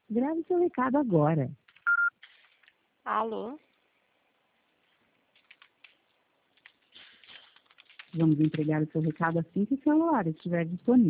Grave seu recado agora. Alô? Vamos entregar o seu recado assim que o celular estiver disponível.